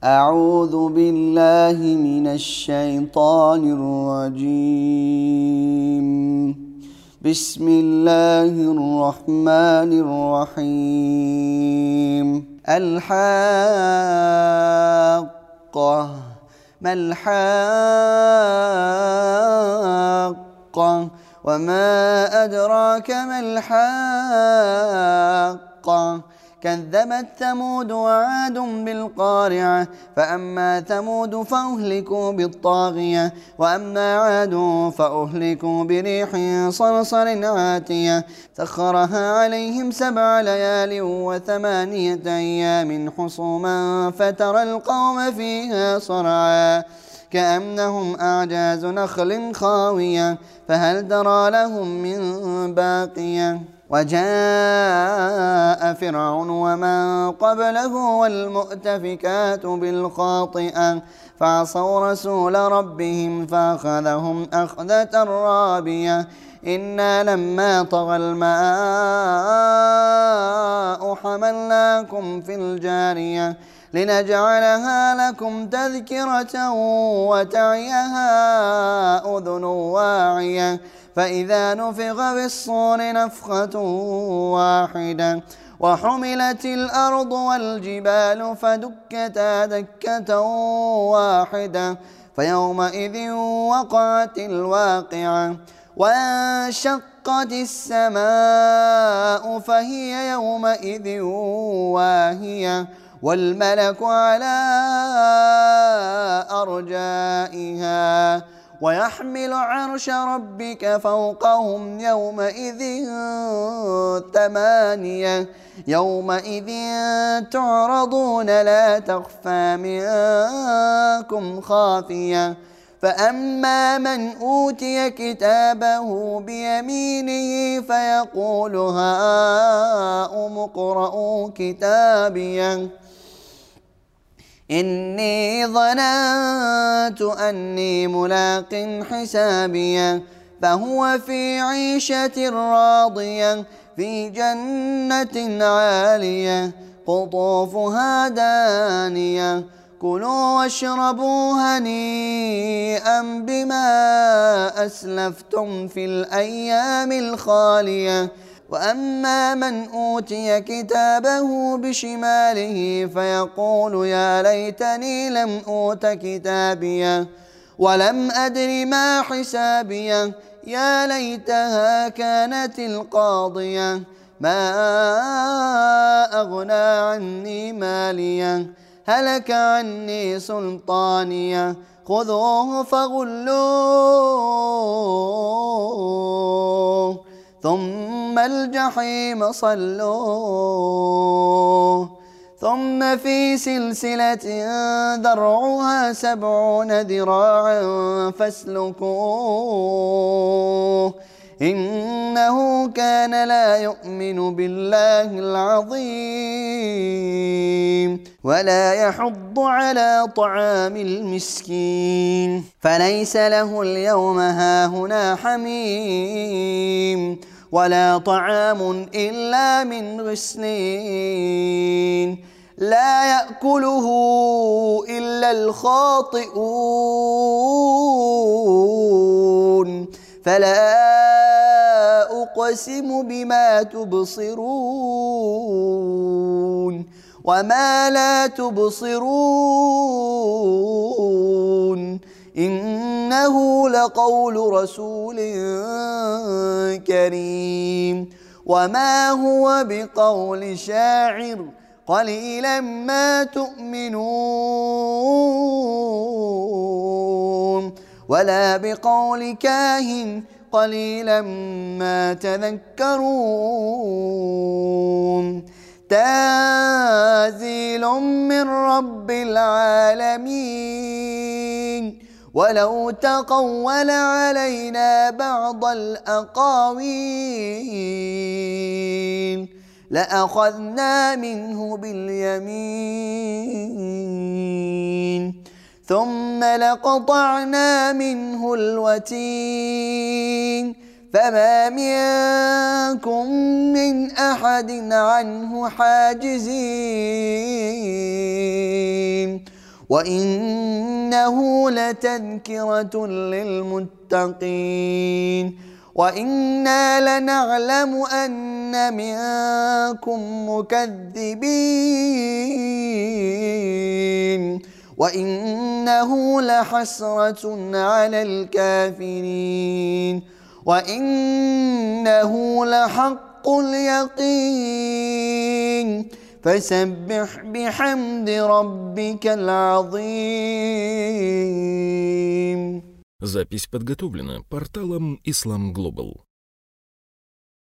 أعوذ بالله من الشيطان الرجيم. بسم الله الرحمن الرحيم. الحاقة. ما الحاقة وما أدراك ما الحاقة كذبت ثمود وعاد بالقارعة فأما ثمود فأهلكوا بالطاغية وأما عاد فأهلكوا بريح صرصر عاتية سخرها عليهم 7 ليال و8 أيام حصوما فترى القوم فيها صرعا كأنهم أعجاز نخل خاوية فهل ترى لهم من باقية وجاء فرعون ومن قبله والمؤتفكات بالخاطئة فعصوا رسول ربهم فأخذهم أخذة رابية إنا لما طغى الماء حملناكم في الجارية لنجعلها لكم تذكرة وتعيها أذن واعية فإذا نفخ بالصور نفخة واحدة وحملت الأرض والجبال فدكتا دكة واحدة فيومئذ وقعت الواقعة وانشقت السماء فهي يومئذ واهية والملك على أرجائها ويحمل عرش ربك فوقهم يومئذ 8 يومئذ تعرضون لا تخفى منكم خافية فأما من أوتي كتابه بيمينه فيقول هاؤم اقرءوا كتابيه إني ظننت أني ملاق حسابيه فهو في عيشة راضية في جنة عالية قطوفها دانية كلوا واشربوا هنيئا بما أسلفتم في الأيام الخالية وأما من أوتي كتابه بشماله فيقول يا ليتني لم أوت كتابيه ولم أدر ما حسابيه يا ليتها كانت القاضية ما أغنى عني ماليه هلك عني سلطانيه خذوه فغلوه ثم الجحيم صلوه ثم في سلسلة ذرعها 70 ذراعا فاسلكوه إنه كان لا يؤمن بالله العظيم ولا يحض على طعام المسكين فليس له اليوم هاهنا حميم ولا طعام إلا من غسلين لا يأكله إلا الخاطئون فلا أقسم بما تبصرون وما لا تبصرون إنه لقول رسول كريم وما هو بقول شاعر قليلا ما تؤمنون ولا بقول كاهن قليلا ما تذكرون تنزيل من رب العالمين ولو تقول علينا بعض الأقاويل لأخذنا منه باليمين ثم لقطعنا منه الوتين فما منكم من أحد عنه حاجزين وإنه لتذكرة للمتقين وإنا لنعلم أن منكم مكذبين وإنه لحسرة على الكافرين وإنه لحق اليقين فسبح بحمد ربك العظيم. Запись подготовлена порталом Islam Global.